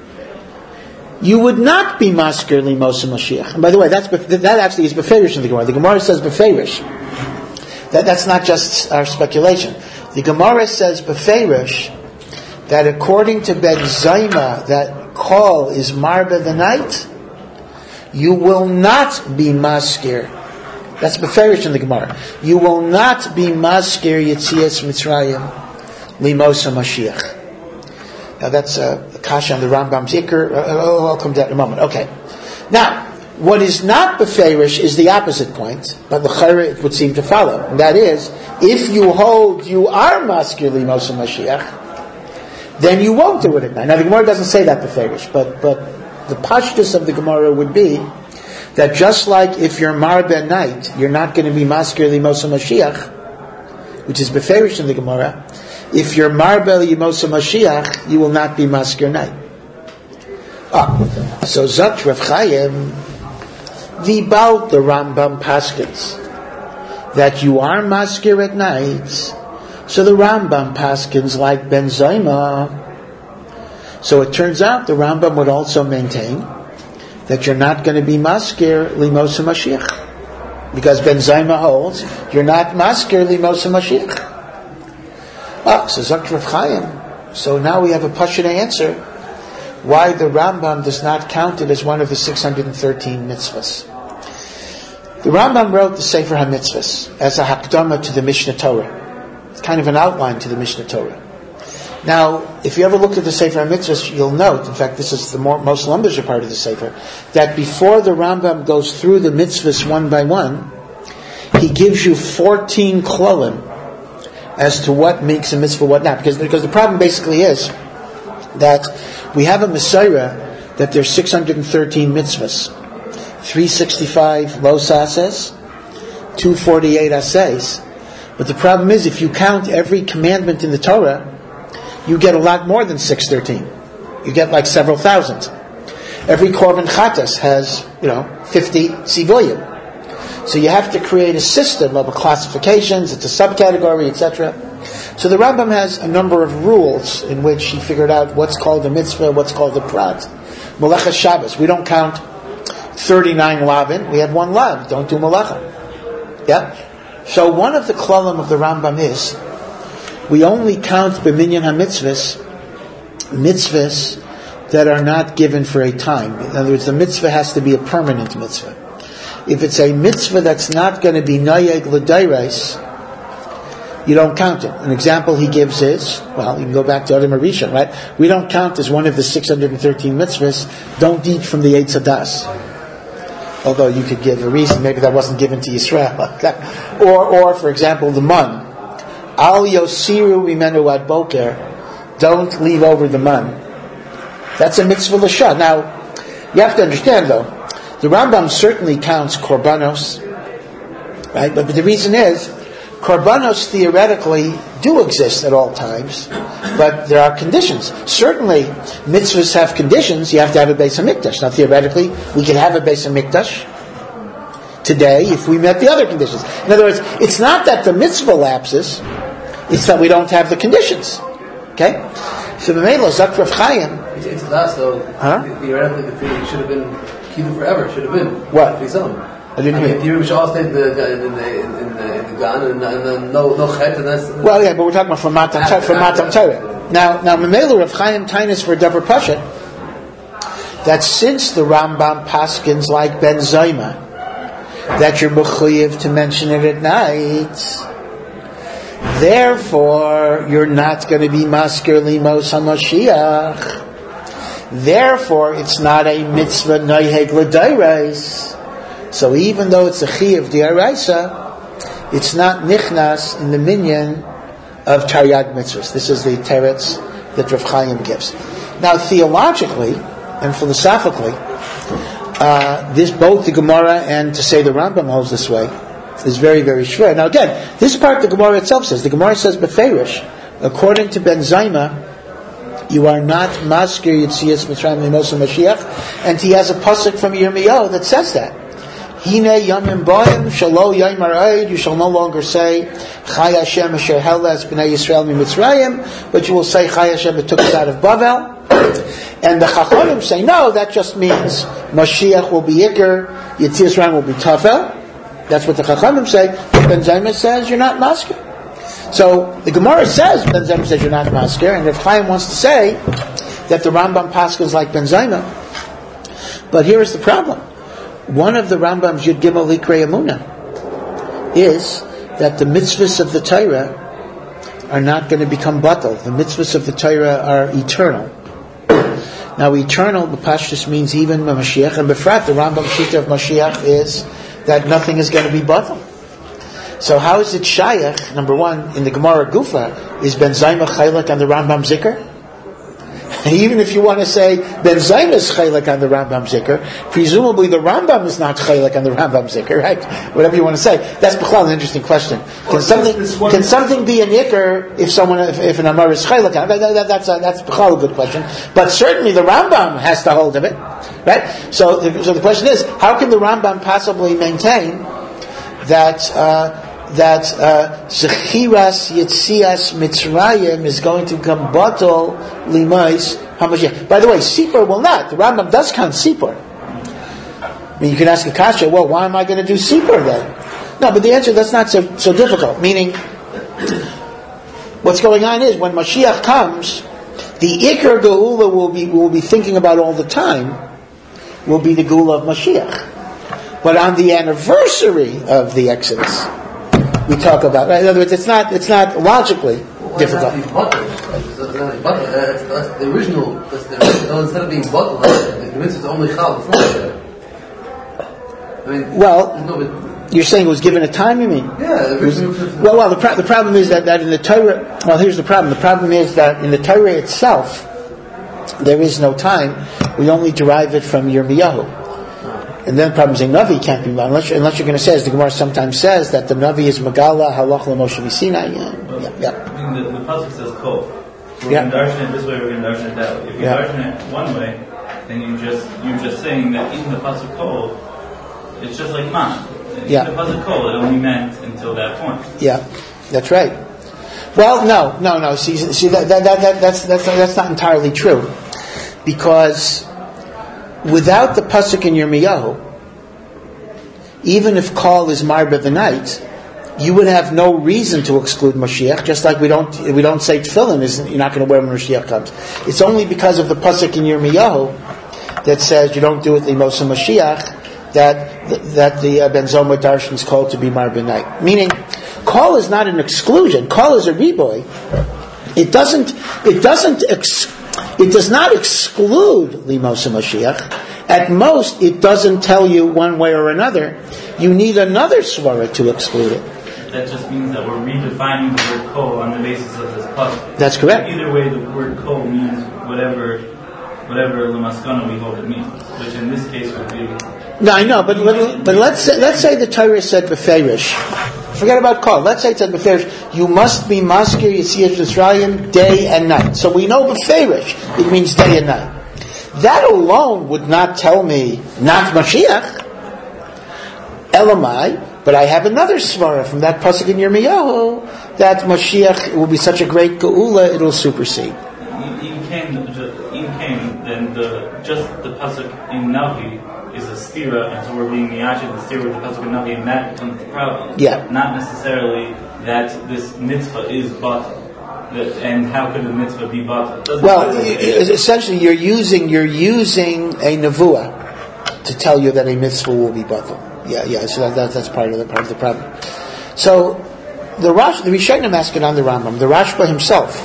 you would not be masker limosa Mashiach. And by the way, that's that actually is beferish in the Gemara. The Gemara says beferish. That that's not just our speculation. The Gemara says beferish that according to Ben Zayma, that kol is marbe the night, you will not be masker. That's beferish in the Gemara. You will not be masker Yitzias Mitzrayim limosa Mashiach. Now that's a uh, kasha on the Rambam's Iker. Uh, I'll come to that in a moment. Okay. Now, what is not beferish is the opposite point, but the chayre it would seem to follow, and that is, if you hold you are masker limosa Mashiach, then you won't do it at night. Now the Gemara doesn't say that beferish, but but the pashtus of the Gemara would be that just like if you're marbe at night, you're not going to be masker limosa Mashiach, which is beferish in the Gemara. If you're marbe limosa Mashiach, you will not be masker night. Ah, so Zot Rav Chaim, v'bal the Rambam paskins that you are maskir at night, so the Rambam paskins like Ben Zoma. So it turns out the Rambam would also maintain that you're not going to be maskir limos Mashiach. Because Ben Zoma holds, you're not maskir limos Mashiach. Ah, so Zok Rav Chaim. So now we have a Pashut answer why the Rambam does not count it as one of the six hundred thirteen mitzvahs. The Rambam wrote the Sefer HaMitzvahs as a hakdama to the Mishnah Torah. It's kind of an outline to the Mishnah Torah. Now, if you ever look at the Sefer HaMitzvahs, you'll note, in fact, this is the more, most lumbager part of the Sefer, that before the Rambam goes through the mitzvahs one by one, he gives you fourteen klolim as to what makes a mitzvah, what not. Because, because the problem basically is that we have a Messiah that there's six hundred thirteen mitzvahs. three hundred sixty-five los ases, two hundred forty-eight ases. But the problem is, if you count every commandment in the Torah, you get a lot more than six hundred thirteen. You get like several thousand. Every korban chatas has, you know, fifty sivoyim. So you have to create a system of classifications, it's a subcategory, et cetera. So the Rambam has a number of rules in which he figured out what's called a mitzvah, what's called a prat. Melacha Shabbos, we don't count thirty-nine lavin, we have one lav, don't do melacha. Yeah? So one of the klalim of the Rambam is, we only count b'minyan ha-mitzvahs, mitzvahs that are not given for a time. In other words, the mitzvah has to be a permanent mitzvah. If it's a mitzvah that's not going to be nayeg l'dairais, you don't count it. An example he gives is, well, you can go back to Adam Arishan, right? We don't count as one of the six hundred thirteen mitzvahs, don't eat from the Eitz Hadas. Although you could give a reason, maybe that wasn't given to Yisrael. or, or, for example, the mun. Al yosiru imenu ad boker, don't leave over the mun. That's a mitzvah l'shah. Now, you have to understand though, the Rambam certainly counts korbanos, right? But, but the reason is, korbanos theoretically do exist at all times, but there are conditions. Certainly, mitzvahs have conditions. You have to have a Beis HaMikdash. Now, theoretically, we can have a Beis HaMikdash today if we met the other conditions. In other words, it's not that the mitzvah lapses, it's that we don't have the conditions. Okay? So, B'meila, Zok Rav Chaim. It's a das, though. Huh? Theoretically, the feeling should have been Kiddush forever. Should have been. What? Fizam. I didn't hear. You should all stay in the in the in the, in the gun and, and no no chet and that's. Well, yeah, but we're talking about from Matam from Matam Torah. Now, now, Mamela Rav Chaim Tainus for Davar Pasha, that since the Rambam paskins like Ben Zoma, that you're mechuyev to mention it at night, therefore you're not going to be maskir limos hamashiach. Therefore, it's not a mitzvah noiheg l'dairais. So even though it's a chiyuv d'oraisa, it's not nichnas in the minyan of Taryag mitzvahs. This is the teretz that Rav Chaim gives. Now, theologically and philosophically, uh, this both the Gemara and to say the Rambam holds this way is very, very shver. Now, again, this part the Gemara itself says. The Gemara says beferish, according to Ben Zoma, you are not maskir Yitzias Mitzrayim Limosa Mashiach, and he has a pasuk from Yirmiyahu that says that. Hine yamim boim shalo yom arayid. You shall no longer say Chai Hashem asher helas b'nei Yisrael miMitzrayim, but you will say Chai Hashem that took us out of Bavel. And the Chachamim say no, that just means Mashiach will be Iker, Yitzias Mitzrayim will be Tafel. That's what the Chachamim say. But Ben Zoma says you're not maskir. So the Gemara says Ben Zoma says you're not maskir, and Rav Chaim wants to say that the Rambam paskins like Ben Zoma. But here is the problem. One of the Rambam's Yud Gimel Likrei Emunah is that the mitzvahs of the Torah are not going to become batal. The mitzvahs of the Torah are eternal. Now, eternal, B'pashtus means even Mashiach, and Befrat, the Rambam Shita of Mashiach is that nothing is going to be batal. So how is it Shayach, number one, in the Gemara Gufa, is Ben Zoma Chaylek on the Rambam Zikr? Even if you want to say Ben Zoma is Chaylek on the Rambam Zikr, presumably the Rambam is not Chaylek on the Rambam Zikr, right? Whatever you want to say. That's an interesting question. Can something can something be an Iker if someone if, if an Amar is Chaylek on? That, that, that's a, that's a good question. But certainly the Rambam has to hold of it, right? So, so the question is, how can the Rambam possibly maintain that uh, that Zechiras Yetzias Mitzrayim is going to become Batal Limais HaMashiach. By the way, Sipur will not. The Rambam does count Sipur. I mean, you can ask a kasha, well, why am I going to do Sipur then? No, but the answer, that's not so, so difficult. Meaning, what's going on is, when Mashiach comes, the Iker Geula will be, will be thinking about all the time, will be the Geula of Mashiach. But on the anniversary of the Exodus, we talk about, in other words, it's not, it's not logically well, difficult. It's not that's, that's the original, that's the original, instead of being bottle, the mitzvah is only chal before that. I mean, Well, no, but, you're saying it was given a time, you mean? yeah, the original. Well, well, the, pro- the problem is that, that in the Torah, well, here's the problem. The problem is that in the Torah itself, there is no time. We only derive it from Yirmiyahu. And then the problem is a Navi can't be, unless, unless you're going to say, as the Gemara sometimes says, that the Navi is Megala, Halach LaMoshe Sinai. Yeah, yeah, yeah. I mean, the, the pasuk says kol. We're Yeah. going to darshan it this way, we're going to darshan it that way. If you Yeah. darshan it one way, then you just, you're just saying that in the pasuk kol, it's just like man. In Yeah. the pasuk kol, it only meant until that point. Yeah, that's right. Well, no, no, no. See, see that, that, that, that, that's, that's, that's not entirely true. Because without the pasuk in Yirmiyahu, even if Kol is Marba the night, you would have no reason to exclude Mashiach, just like we don't we don't say Tefillin is you're not going to wear when Mashiach comes. It's only because of the pasuk in Yirmiyahu that says you don't do it Limosa Mashiach that that the uh, Ben Zoma Darshan is called to be Marba night. Meaning, Kol is not an exclusion. Kol is a riboy. It doesn't it doesn't ex, it does not exclude Limosa Mashiach. At most, it doesn't tell you one way or another. You need another svara to exclude it. That just means that we're redefining the word kol on the basis of this pasuk. That's correct. Either way, the word kol means whatever, whatever lemaskana we hold it means, which in this case would be. No, I know, but but, but let's say, let's say the Torah said beferish. Forget about kol. Let's say it said beferish. You must be maskir Yetzias Mitzrayim day and night. So we know beferish. It means day and night. That alone would not tell me not Mashiach. Elamai, but I have another svara from that pasuk in Yirmiyahu that Mashiach will be such a great geula it will supersede. In came, in came, then the just the pasuk in Navi is a stira, and so we're being miyashid the stira with the pasuk in Navi, and that becomes the problem. Yeah. Not necessarily that this mitzvah is batal. And how could the mitzvah be batal? Well, essentially, you're using you're using a nevuah to tell you that a mitzvah will be batal. Yeah, yeah. So that, that, that's part of the part of the problem. So the Rash, the Rishonim ask it on the Rambam. The Rashba himself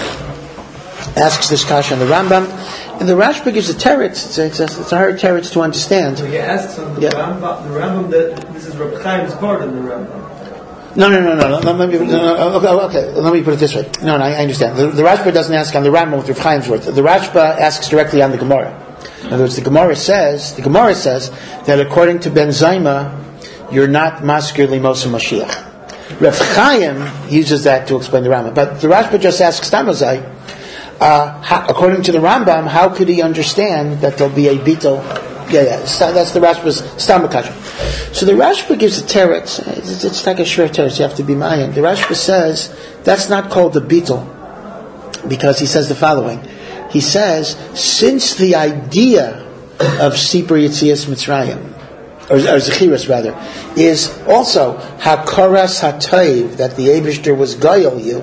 asks this kasha on the Rambam, and the Rashba gives a teretz. It's a, it's a, it's a hard teretz to understand. So he asks on the Yeah. Rambam, the Rambam that this is Reb Chaim's part of the Rambam. No, no, no, no. no, let me, no, no okay, okay, let me put it this way. No, no, I understand. The, the Rashba doesn't ask on the Rambam with Reb Chaim's words. The Rashba asks directly on the Gemara. In other words, the Gemara says the Gemara says that according to Ben Zayma, you're not maskir limosa Mashiach. Reb Chaim uses that to explain the Rambam, but the Rashba just asks Tamazai. Uh, how, according to the Rambam, how could he understand that there'll be a beetle? Yeah, yeah. That's the Rashba's Stamakash. So the Rashba gives a teretz. It's, it's like a short teretz. You have to be mayan. The Rashba says that's not called the beetle because he says the following. He says since the idea of Sipur Yetzias Mitzrayim, or, or Zechiras rather, is also Hakaras Hatayv that the Eibishter was Gayel you.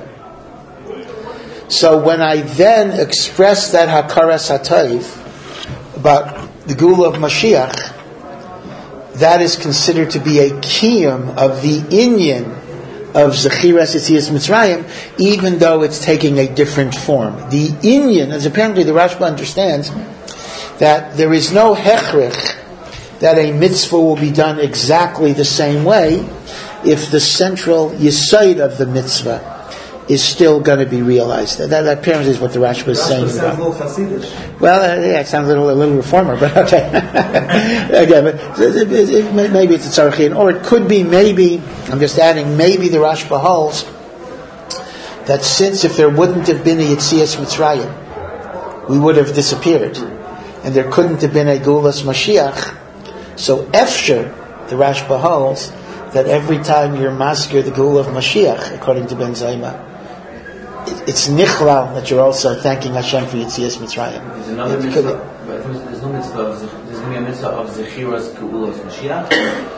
So when I then express that Hakaras Hatayv about the Geula of Mashiach, that is considered to be a kiyum of the inyan of Zechiras Yetzias Mitzrayim, even though it's taking a different form. The inyan, as apparently the Rashba understands, that there is no hechrich that a mitzvah will be done exactly the same way if the central yesod of the mitzvah is still going to be realized. That, that apparently is what the Rashba is saying. Sounds About. a little Hasidish. Well, uh, yeah, it sounds a little, a little reformer, but okay. Again, but it, it, it, maybe it's a tzarachin, or it could be maybe. I'm just adding. Maybe the Rashba holds that since if there wouldn't have been a Yetzias Mitzrayim, we would have disappeared, and there couldn't have been a Geulas Mashiach. So, Efsher, the Rashba holds that every time you're masker the Geula of Mashiach, according to Ben Zayma, it, it's nichlal that you're also thanking Hashem for Yetzias Mitzrayim. There's another mitzvah, but there's no mitzvah of, there's going to be a mitzvah of Zechiras Geula of Mashiach?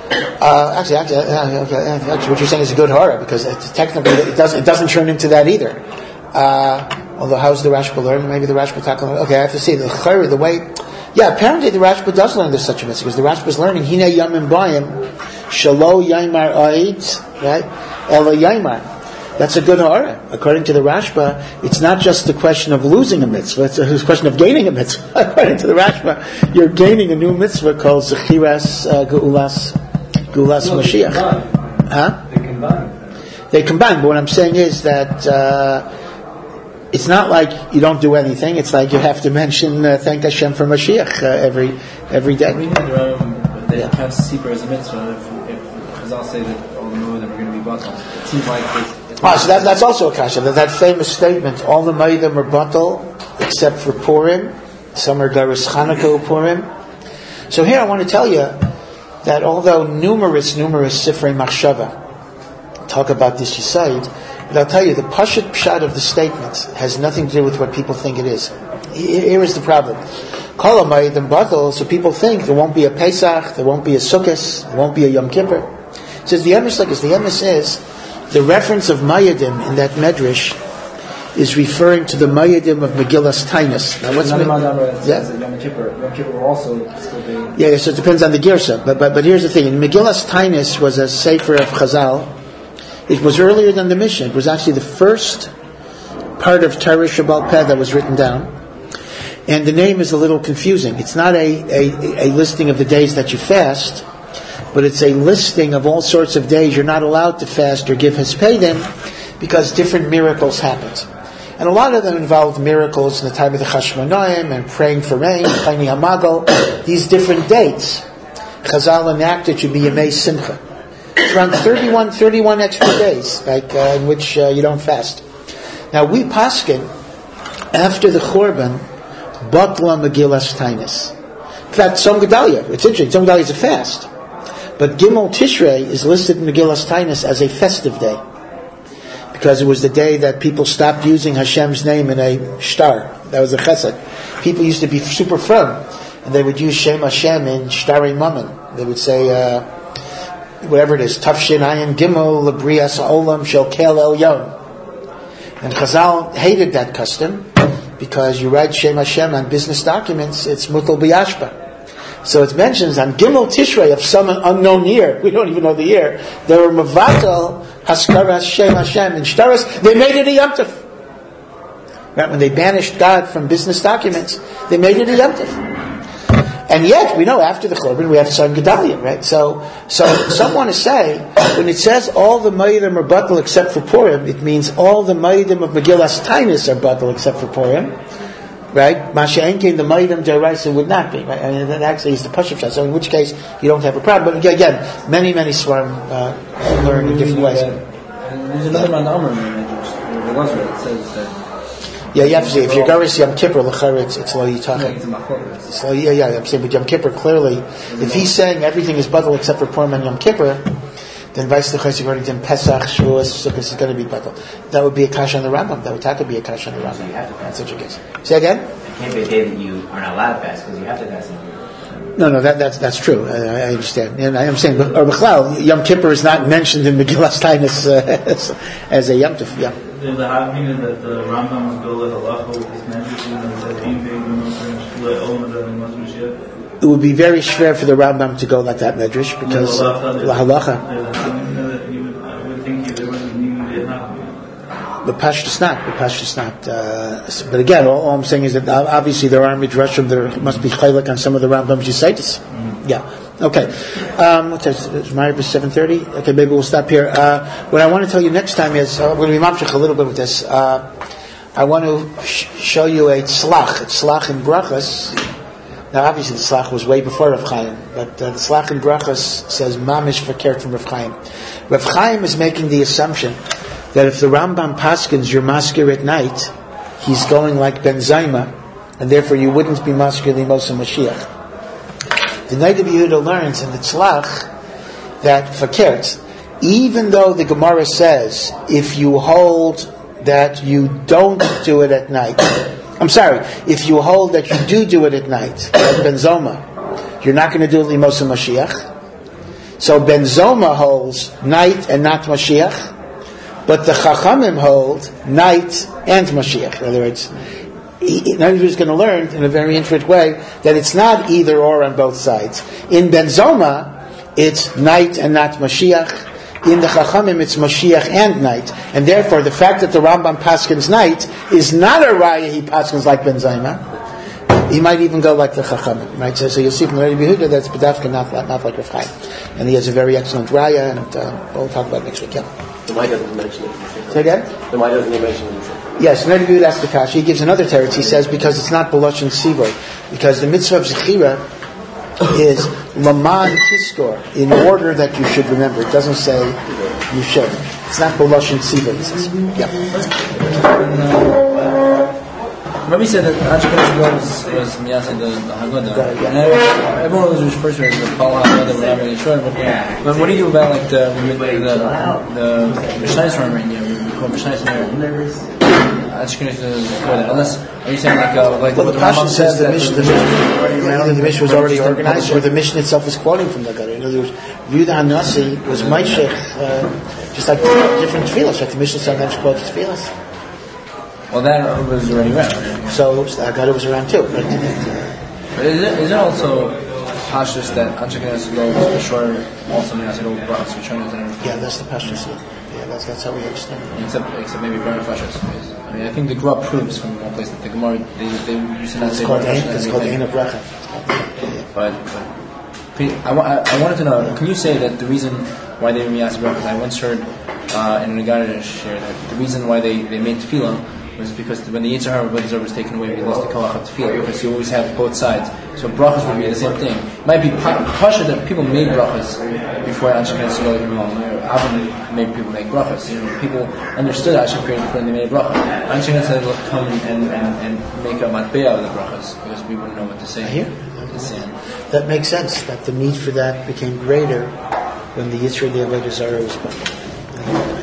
Uh, actually, actually, uh, okay, actually, what you're saying is a good horror, because it's technically it doesn't, it doesn't turn into that either. Uh, although how's the Rashba learn? Maybe the Rashba tackle. Okay, I have to see the chayr, the way. Yeah, apparently the Rashba does learn there's such a mitzvah, because the Rashba is learning Hine Yamim Bayim Shalo Yaimar Ait, right? Ela Yaimar. That's a good horror. According to the Rashba, it's not just the question of losing a mitzvah; it's a question of gaining a mitzvah. According to the Rashba, you're gaining a new mitzvah called Zechiras uh, Geulas Geulas no, Mashiach. They huh? They combine. They combine. But what I'm saying is that. Uh, It's not like you don't do anything. It's like you have to mention uh, thank Hashem for Mashiach uh, every every day. We know um, they yeah. count Sipur as a mitzvah. If, if Chazal say that all the Moedim are going to be batal, it seems like it's, it's ah, so that, that's also a kasha. That, that famous statement: all the Moedim are batal except for Purim. Some are Garis Chanukah Purim. So here I want to tell you that although numerous numerous Sifrei Machshava talk about this Yesod, but I'll tell you, the Pashut Pshat of the statement has nothing to do with what people think it is. Here is the problem. Kol HaMoedim batal, so people think there won't be a Pesach, there won't be a Sukkot, there won't be a Yom Kippur. It says the emes like this. The emes is the reference of Moedim in that medrash is referring to the Moedim of Megillas Tainus. Now, what's Yom yeah? Yom Kippur. Yom Kippur will also still be. Yeah, so it depends on the girsa. But but but here's the thing: in Megillas Tainus was a sefer of Chazal. It was earlier than the Mishnah. It was actually the first part of Torah Shabbal Peh that was written down. And the name is a little confusing. It's not a, a, a listing of the days that you fast, but it's a listing of all sorts of days you're not allowed to fast or give Hespedim because different miracles happened. And a lot of them involved miracles in the time of the Chashmonaim and praying for rain, Chayni HaMagal, these different dates. Chazal enacted to be Yemei Simcha. It's around thirty-one, thirty-one extra days, like uh, in which uh, you don't fast. Now we paskin after the Churban, Batla Megillas Tainus. In fact, Tzom Gedalia, it's interesting. Tzom Gedalia is a fast, but Gimel Tishrei is listed in Megillas Tainus as a festive day because it was the day that people stopped using Hashem's name in a shtar. That was a chesed. People used to be super firm, and they would use Shem Hashem in Shtarei Mammon. They would say. Uh, Whatever it is, Tafshin Ayin Gimel Labrias Olam Shel Kel El Yom, and Chazal hated that custom because you write Shem Hashem on business documents, it's Mutal B'Yashba. So it mentions on Gimel Tishrei of some unknown year, we don't even know the year, they were Mavatal Haskaras Shem Hashem in Shtaras. They made it a Yom Tov. Right, when they banished God from business documents, they made it a Yom Tov. And yet, we know after the Churban, we have Tzom Gedalia, right? So, so some want to say, when it says all the Moedim are batal except for Purim, it means all the Moedim of Megillas Tainus are batal except for Purim, right? Masha Enkein, the Moedim D'Oraisa would not be, right? I mean, that actually is the Pashup Shah. So in which case, you don't have a problem. But again, many, many Svarim uh, learn in different ways. And there's another man, Amr, it was right, it says that. Yeah, you have to say, if you're Garis Yom Kippur, l'chara, it's, it's lo yitachem. It's lo, yeah, yeah, I'm saying, but Yom Kippur, clearly, if he's saying everything is batal except for Purim and Yom Kippur, then vice versa, according to him, Pesach, Shavuos, Sukkot is going to be batal. That would be a kasha on the Rambam. That would have to be a kasha on the Rambam. So you have to fast. That's such a case. Say again? It can't be a day that you are not allowed to fast because you have to fast. No, no, that, that's that's true. I, I understand, and I am saying, or B'chlal, Yom Kippur is not mentioned in Megillas Tainus uh, as, as a Yom Tov. Yeah. The Havmina that the Rambam was built at Halacha with this mention and said, "Im It would be very schwer for the Rambam to go like that medrash because la halacha. The pashtus not. The pashtus not. Uh, but again, all, all I'm saying is that obviously there are midrashim. There must be chaylik on some of the Rambam's yisaitis. Mm-hmm. Yeah. Okay. Um, what's that? It's Ma'ariv seven thirty. Okay, maybe we'll stop here. Uh, what I want to tell you next time is uh, we're going to be mamshich a little bit with this. Uh, I want to sh- show you a tzlach. A tzlach in brachas. Now, obviously, the tzlach was way before Rav Chaim, but uh, the tzlach in brachas says mamish verkehrt from Rav Chaim. Rav Chaim is making the assumption that if the Rambam paskins your maskir at night, he's going like Ben Zayma, and therefore you wouldn't be maskir limos and Mashiach. The Noda B'Yehuda learns in the tzlach that verkehrt, even though the Gemara says if you hold that you don't do it at night, I'm sorry, if you hold that you do do it at night, like Ben Zoma, you're not going to do it Limos Mashiach. So Ben Zoma holds night and not Mashiach, but the Chachamim hold night and Mashiach. In other words, now he's going to learn in a very intricate way that it's not either or on both sides. In Ben Zoma, it's night and not Mashiach. In the Chachamim, it's Mashiach and night. And therefore, the fact that the Rambam paskins night is not a raya he paskins like Ben Zoma. He might even go like the Chachamim, right? So, so you'll see from the Rebbe Yehuda that's B'davka, not, not like Rav Chaim. And he has a very excellent raya, and uh, we'll talk about it next week. Yeah. So why doesn't he mention it? Say again? Then why doesn't he mention it? Yes, Rebbe Yehuda asks the Kash. He gives another teretz. He says because it's not B'losh and Sivor, because the mitzvah of Zechira is Laman Tiskor, in order that you should remember. It doesn't say you should. It's not B'losh and Sivor, he says. Yeah. Rabbi said that Ashkenaz was, was Miyasa the, the Haggadah, and I, everyone was refers to it as the Kol Haggadah, we're not really sure, but, but what do you do about like the the the Mishnayos Ramah in here, we call Mishnayos Ramah, Ashkenaz is that, unless, are you saying like, uh, like well, the Pasha says the Mishnah, the Mishnah, the Mishnah was already organized, or the Mishnah itself is quoting from the Haggadah. In other words, Yehuda HaNasi was Meishech, uh, just like different tefillas, like the Mishnah sometimes quotes tefillas. Well, that was already around. Right? So the Haggadah was around too. Right? But is it, is it also pashtus that Ashkenaz go for sure also Miyasa go brachas for Shana? Yeah, that's the pashtus. Yeah, that's that's how we understand. Except except maybe Baruch Pashtus. I mean, I think the Gra proves from one place that the Gemara they they used to not it's say called Baruch Ein, it's called Ein Bracha. But but I, I, I wanted to know. Can you say that the reason why they Miyasa brachas? I once heard uh, in Nagada share that the reason why they they made tefillah was because when the Yetzer Hara Avodah Zarah was taken away, we lost the Koach of Tefillah, because you always have both sides. So brachas would be the same thing. It might be pasha that people made brachas before Ashkenaz Yisrael came along. Avram made people make brachas. You know, people understood Hashem created before they made a bracha. Ashkenaz had to come and, and, and make a matbeh out of the brachas, because we wouldn't know what to say. I hear. That makes sense, that the need for that became greater when the Yisrael Avodah Zarah was born.